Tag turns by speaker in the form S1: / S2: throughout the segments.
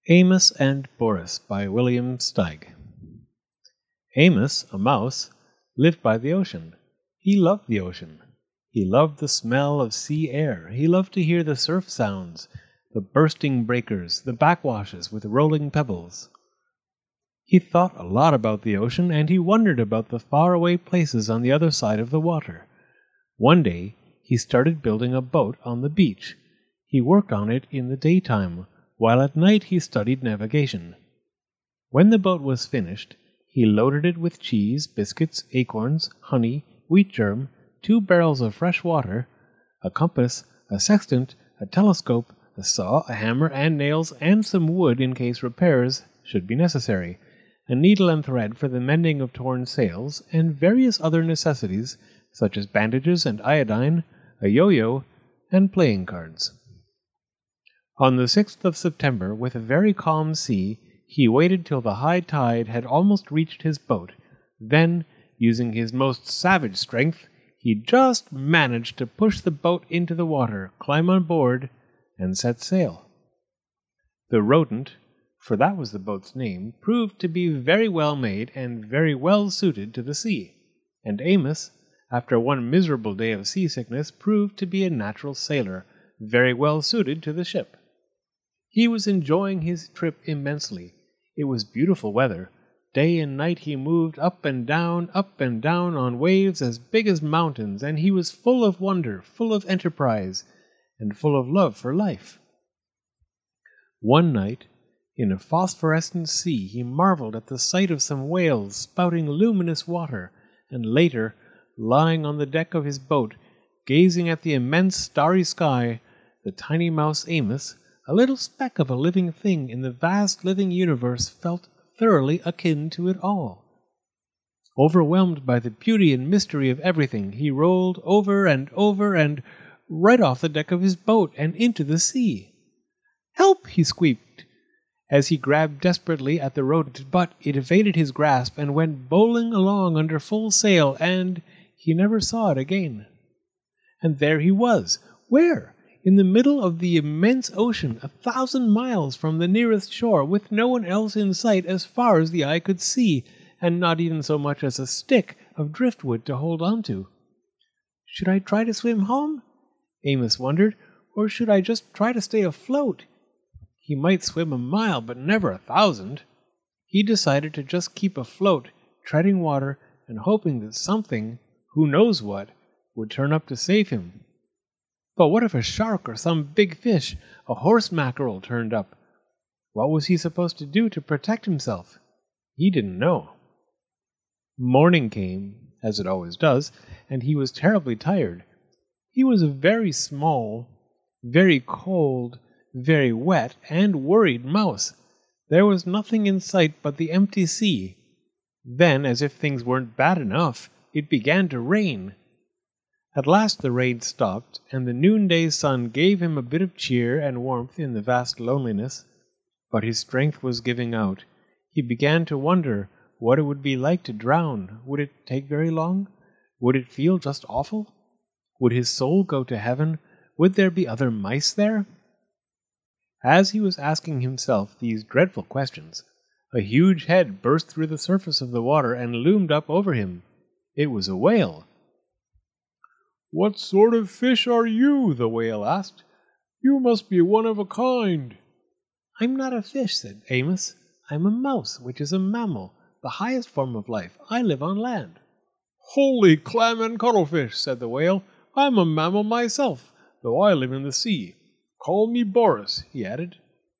S1: Amos and Boris by William Steig. Amos, a mouse, lived by the ocean. He loved the ocean. He loved the smell of sea air. He loved to hear the surf sounds, the bursting breakers, the backwashes with rolling pebbles. He thought a lot about the ocean, and he wondered about the faraway places on the other side of the water. One day, he started building a boat on the beach. He worked on it in the daytime, while at night he studied navigation. When the boat was finished, he loaded it with cheese, biscuits, acorns, honey, wheat germ, 2 barrels of fresh water, a compass, a sextant, a telescope, a saw, a hammer and nails, and some wood in case repairs should be necessary, a needle and thread for the mending of torn sails, and various other necessities such as bandages and iodine, a yo-yo, and playing cards. On the 6th of September, with a very calm sea, he waited till the high tide had almost reached his boat. Then, using his most savage strength, he just managed to push the boat into the water, climb on board, and set sail. The Rodent, for that was the boat's name, proved to be very well made and very well suited to the sea, and Amos, after one miserable day of seasickness, proved to be a natural sailor, very well suited to the ship. He was enjoying his trip immensely. It was beautiful weather. Day and night he moved up and down on waves as big as mountains, and he was full of wonder, full of enterprise, and full of love for life. One night, in a phosphorescent sea, he marveled at the sight of some whales spouting luminous water, and later, lying on the deck of his boat, gazing at the immense starry sky, the tiny mouse Amos, a little speck of a living thing in the vast living universe, felt thoroughly akin to it all. Overwhelmed by the beauty and mystery of everything, he rolled over and right off the deck of his boat and into the sea. "Help!" he squeaked, as he grabbed desperately at the rodent, but it evaded his grasp and went bowling along under full sail, and he never saw it again. And there he was. Where? In the middle of the immense ocean, 1,000 miles from the nearest shore, with no one else in sight as far as the eye could see, and not even so much as a stick of driftwood to hold on to. Should I try to swim home? Amos wondered, or should I just try to stay afloat? He might swim a mile, but never 1,000. He decided to just keep afloat, treading water, and hoping that something, who knows what, would turn up to save him. But what if a shark or some big fish, a horse mackerel, turned up? What was he supposed to do to protect himself? He didn't know. Morning came, as it always does, and he was terribly tired. He was a very small, very cold, very wet, and worried mouse. There was nothing in sight but the empty sea. Then, as if things weren't bad enough, it began to rain. At last the rain stopped, and the noonday sun gave him a bit of cheer and warmth in the vast loneliness. But his strength was giving out. He began to wonder what it would be like to drown. Would it take very long? Would it feel just awful? Would his soul go to heaven? Would there be other mice there? As he was asking himself these dreadful questions, a huge head burst through the surface of the water and loomed up over him. It was a whale. "What sort of fish are you?" the whale asked. "You must be one of a kind." "I'm not a fish," said Amos. "I'm a mouse, which is a mammal, the highest form of life. I live on land." "Holy clam and cuttlefish," said the whale. "I'm a mammal myself, though I live in the sea. Call me Boris," he added.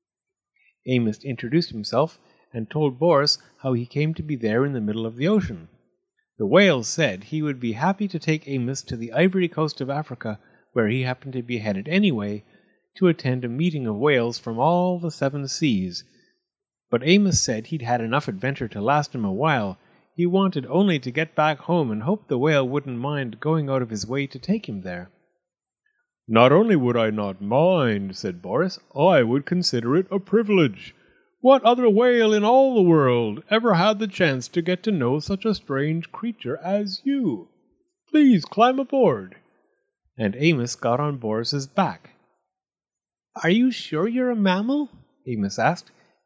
S1: Amos introduced himself and told Boris how he came to be there in the middle of the ocean. The whale said he would be happy to take Amos to the ivory coast of Africa, where he happened to be headed anyway, to attend a meeting of whales from all the 7 seas. But Amos said he'd had enough adventure to last him a while. He wanted only to get back home and hoped the whale wouldn't mind going out of his way to take him there. "Not only would I not mind," said Boris, "I would consider it a privilege. What other whale in all the world ever had the chance to get to know such a strange creature as you? Please climb aboard." And Amos got on Boris's back. "Are you sure you're a mammal?" Amos asked.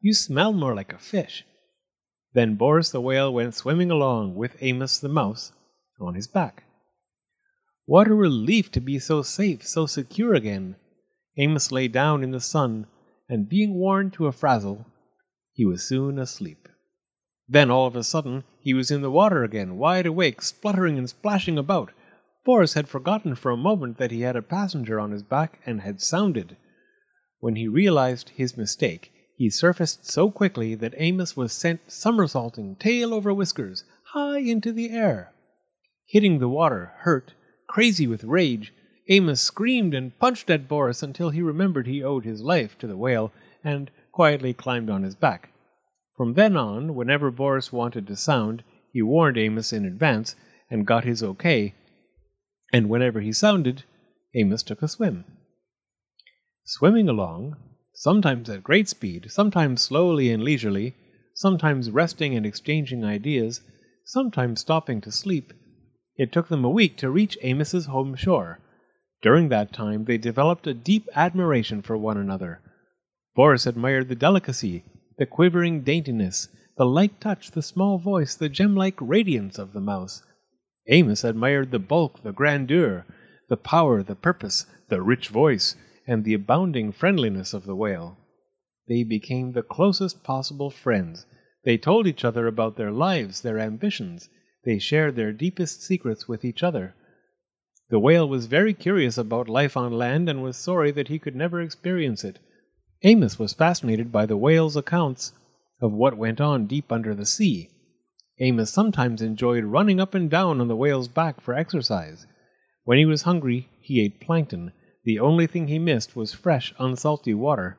S1: You smell more like a fish." Then Boris the whale went swimming along with Amos the mouse on his back. What a relief to be so safe, so secure again! Amos lay down in the sun, and being worn to a frazzle, he was soon asleep. Then all of a sudden he was in the water again, wide awake, spluttering and splashing about. Boris had forgotten for a moment that he had a passenger on his back and had sounded. When he realized his mistake, he surfaced so quickly that Amos was sent somersaulting, tail over whiskers, high into the air. Hitting the water, hurt, crazy with rage, Amos screamed and punched at Boris until he remembered he owed his life to the whale and quietly climbed on his back. From then on, whenever Boris wanted to sound, he warned Amos in advance and got his okay, and whenever he sounded, Amos took a swim. Swimming along, sometimes at great speed, sometimes slowly and leisurely, sometimes resting and exchanging ideas, sometimes stopping to sleep, it took them a week to reach Amos's home shore. During that time they developed a deep admiration for one another. Boris admired the delicacy, the quivering daintiness, the light touch, the small voice, the gem-like radiance of the mouse. Amos admired the bulk, the grandeur, the power, the purpose, the rich voice, and the abounding friendliness of the whale. They became the closest possible friends. They told each other about their lives, their ambitions. They shared their deepest secrets with each other. The whale was very curious about life on land and was sorry that he could never experience it. Amos was fascinated by the whale's accounts of what went on deep under the sea. Amos sometimes enjoyed running up and down on the whale's back for exercise. When he was hungry, he ate plankton. The only thing he missed was fresh, unsalty water.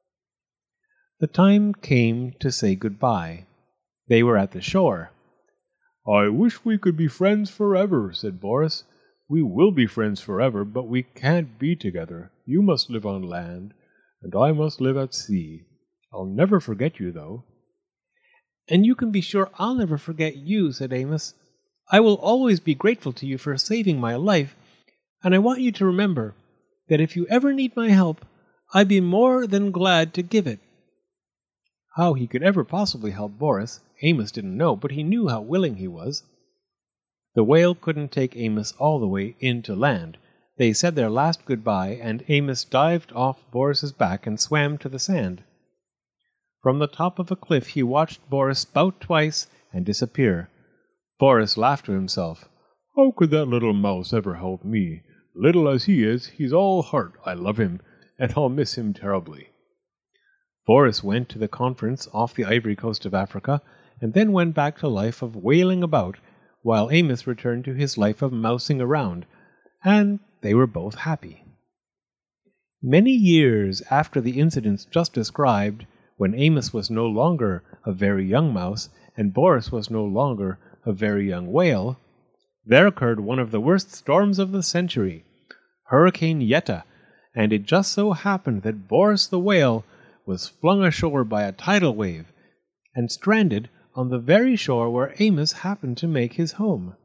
S1: The time came to say goodbye. They were at the shore. "I wish we could be friends forever," said Boris. "We will be friends forever, but we can't be together. You must live on land, and I must live at sea. I'll never forget you, though." "And you can be sure I'll never forget you," said Amos. "I will always be grateful to you for saving my life, and I want you to remember that if you ever need my help, I'd be more than glad to give it." How he could ever possibly help Boris, Amos didn't know, but he knew how willing he was. The whale couldn't take Amos all the way into land. They said their last goodbye, and Amos dived off Boris's back and swam to the sand. From the top of a cliff he watched Boris spout twice and disappear. Boris laughed to himself. "How could that little mouse ever help me? Little as he is, he's all heart. I love him, and I'll miss him terribly." Boris went to the conference off the ivory coast of Africa, and then went back to life of whaling about, while Amos returned to his life of mousing around, and they were both happy. Many years after the incidents just described, when Amos was no longer a very young mouse, and Boris was no longer a very young whale, there occurred one of the worst storms of the century, Hurricane Yetta, and it just so happened that Boris the whale was flung ashore by a tidal wave, and stranded on the very shore where Amos happened to make his home.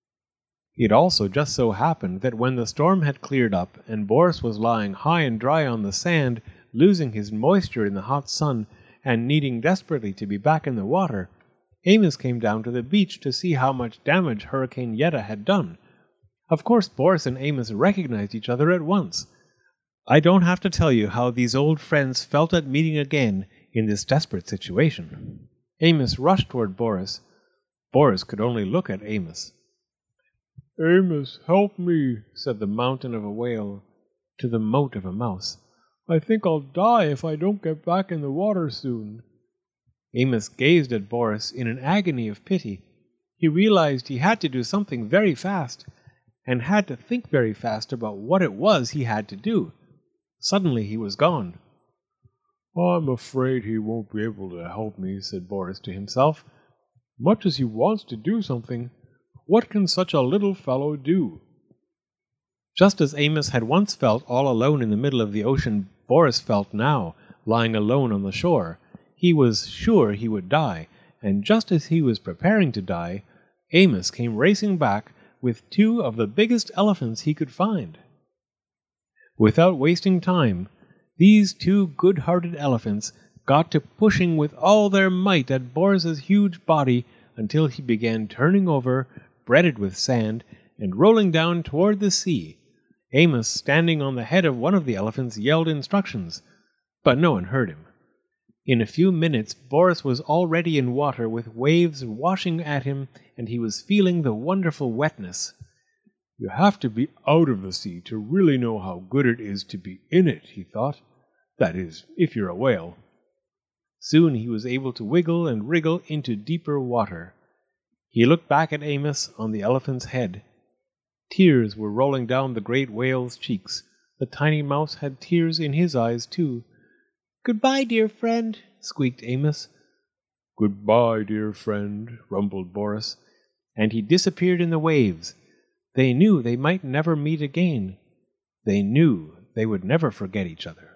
S1: It also just so happened that when the storm had cleared up, and Boris was lying high and dry on the sand, losing his moisture in the hot sun, and needing desperately to be back in the water, Amos came down to the beach to see how much damage Hurricane Yetta had done. Of course Boris and Amos recognized each other at once. I don't have to tell you how these old friends felt at meeting again in this desperate situation. Amos rushed toward Boris. Boris could only look at Amos. "Amos, help me," said the mountain of a whale to the mote of a mouse. "I think I'll die if I don't get back in the water soon." Amos gazed at Boris in an agony of pity. He realized he had to do something very fast, and had to think very fast about what it was he had to do. Suddenly he was gone. "I'm afraid he won't be able to help me," said Boris to himself. "Much as he wants to do something, what can such a little fellow do?" Just as Amos had once felt all alone in the middle of the ocean, Boris felt now, lying alone on the shore. He was sure he would die, and just as he was preparing to die, Amos came racing back with 2 of the biggest elephants he could find. Without wasting time, these 2 good-hearted elephants got to pushing with all their might at Boris's huge body until he began turning over, breaded with sand, and rolling down toward the sea. Amos, standing on the head of one of the elephants, yelled instructions, but no one heard him. In a few minutes, Boris was already in water with waves washing at him, and he was feeling the wonderful wetness. "You have to be out of the sea to really know how good it is to be in it," he thought. "That is, if you're a whale." Soon he was able to wiggle and wriggle into deeper water. He looked back at Amos on the elephant's head. Tears were rolling down the great whale's cheeks. The tiny mouse had tears in his eyes, too. "Goodbye, dear friend," squeaked Amos. "Goodbye, dear friend," rumbled Boris, and he disappeared in the waves. They knew they might never meet again. They knew they would never forget each other.